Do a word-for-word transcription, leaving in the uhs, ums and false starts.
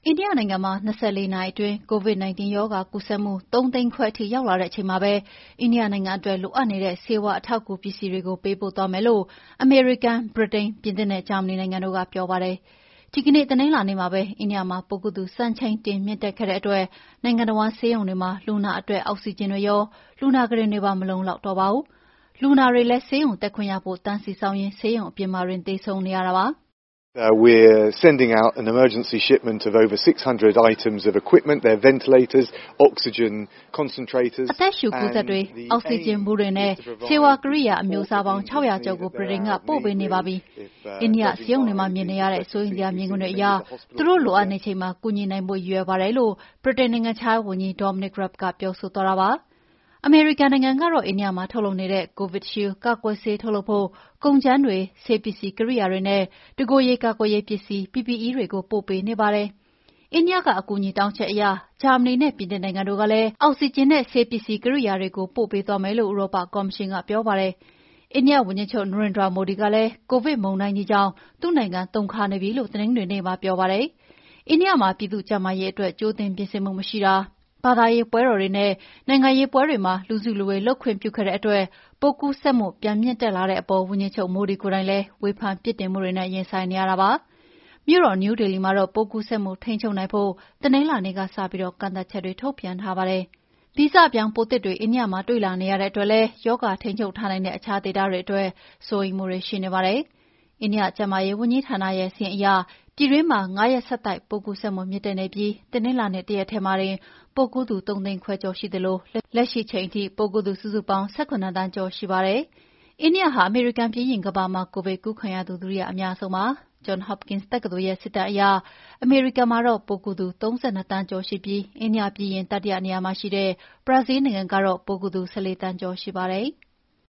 အိန္ဒိယနိုင်ငံမှာ၂၄နာရီအတွင်း COVID ၁၉ ရောဂါကူးစက်မှုသုံးသိန်းခွဲထိရောက်လာတဲ့အချိန်မှာပဲအိန္ဒိယနိုင်ငံအတွက်လိုအပ်နေတဲ့ဆေးဝါးအထောက်အကူပစ္စည်းတွေကိုပေးပို့သွားမယ်လို့အမေရိကန်၊ဗြိတိန်၊ပြင်သစ်နဲ့ဂျာမနီနိုင်ငံတို့ကပြောပါတယ်။ဒီကနေ့တနင်္လာနေ့မှာပဲအိန္ဒိယမှာပိုးကူးသူစံချိန်တင်မြင့်တက်ခဲ့တဲ့အတွက်နိုင်ငံတဝန်းဆေးရုံတွေမှာလူနာအတွက်အောက်ဆီဂျင်တွေရောလူနာကုတင်တွေပါမလုံလောက်တော့ပါဘူး။လူနာတွေလည်းဆေးရုံတက်ခွင့်ရဖို့တန်းစီစောင့်ရင်းဆေးရုံအပြင်မှာတင်သေဆုံးနေရတာပါ။ Uh, we're sending out an emergency shipment of over six hundred items of equipment. They're ventilators, oxygen concentrators. အသက်ရှူကူးစက်တွေ၊အောက်ဆီဂျင်ဘူးတွေနဲ့ဆေးဝါးကိရိယာအမျိုးအစားပေါင်း၆ရာကျော်ကိုဗြိတိန်ကပို့ပေးနေပါပြီ။အိန္ဒိယဆေးရုံတွေမှာမြင်နေရတဲ့စိုးရိမ်စရာမြင်ကွင်းတွေအရသူတို့လိုအပ်နေချိန်မှာကူညီနိုင်ဖို့ရည်ရွယ်ပါတယ်လို့ဗြိတိန်နိုင်ငံခြားရေးဝန်ကြီး Dominic Raab ကပြောဆိုသွားတာပါ။အမေရိကန်နိုင်ငံကတော့အိန္ဒိယမှာထုတ်လုပ်နေတဲ့ Covishield ကာကွယ်ဆေးထုတ်လုပ်ဖို့ကုန်ကြမ်းတွေ၊ဆေးပစ္စည်းကိရိယာတွေနဲ့တကိုယ်ရေကာကွယ်ရေးပစ္စည်း P P E တွေကိုပို့ပေးနေပါတယ်။အိန္ဒိယကအကူအညီတောင်းချက်အရဂျာမနီနဲ့ပြင်သစ်နိုင်ငံတို့ကလည်းအောက်ဆီဂျင်နဲ့ဆေးပစ္စည်းကိရိယာတွေကိုပို့ပေးသွားမယ်လို့ဥရောပကော်မရှင်ကပြောပါတယ်။အိန္ဒိယဝန်ကြီးချုပ် Narendra Modi ကလည်းကိုဗစ်မုန်တိုင်းကြီးကြောင့်သူ့နိုင်ငံတုန်ခါနေပြီလို့တနင်္ဂနွေနေ့မှာပြောပါတယ်။အိန္ဒိယမှာပြည်သူ့ကျန်းမာရေးအတွက်ကြိုတင်ပြင်ဆင်မှုမရှိတာ၊ဘာသာရေးပွဲတော်တွေနဲ့နိုင်ငံရေးပွဲတွေမှာလူစုလူဝေးလုပ်ခွင့်ပြုခဲ့တဲ့အတွက်ပိုးကူးစက်မှုပြန်မြင့်တက်လာတဲ့အပေါ်ဝန်ကြီးချုပ် Modi ကိုယ်တိုင်လည်းဝေဖန်ပြစ်တင်မှုတွေနဲ့ရင်ဆိုင်နေရတာပါ။မြို့တော်နယူးဒေလီမှာတော့ပိုးကူးစက်မှုထိန်းချုပ်နိုင်ဖို့တနင်္လာနေ့ကစပြီးကန့်သတ်ချက်တွေထုတ်ပြန်ထားပါတယ်။ဗီဇပြောင်းပိုးသစ်တွေအိန္ဒိယမှာတွေ့လာနေရတဲ့အတွက်လည်းရောဂါထိန်းချုပ်ထားနိုင်တဲ့အခြားဒေသတွေအတွက်စိုးရိမ်မှုတွေရှိနေပါတယ်။အိန္ဒိယကျန်းမာရေးဝန်ကြီးဌာနရဲ့စာရင်းအရပြည်တွင်းမှာ၅ရက်ဆက်တိုက်ပိုးကူးစက်မှုမြင့်တက်နေပြီးတနင်္လာနေ့တရက်ထဲမှာတင်ပိုးကူးသူသုံးသိန်းခွဲကျော်ရှိသလိုလက်ရှိချိန်ထိပိုးကူးသူစုစုပေါင်း၁၇သန်းကျော်ရှိပါတယ်။အိန္ဒိယဟာအမေရိကန်ပြီးရင်ကမ္ဘာမှာကိုဗစ်ကူးခံရသူဒုတိယအများဆုံးပါ။ Johns Hopkins တက္ကသိုလ်ရဲ့စစ်တမ်းအရအမေရိကန်မှာတော့ပိုးကူးသူ၃၂သန်းကျော်ရှိပြီးအိန္ဒိယပြီးရင်တတိယနေရာမှာရှိတဲ့ဘရာဇီးလ်နိုင်ငံကတော့ပိုးကူးသူ၁၄သန်းကျော်ရှိပါတယ်။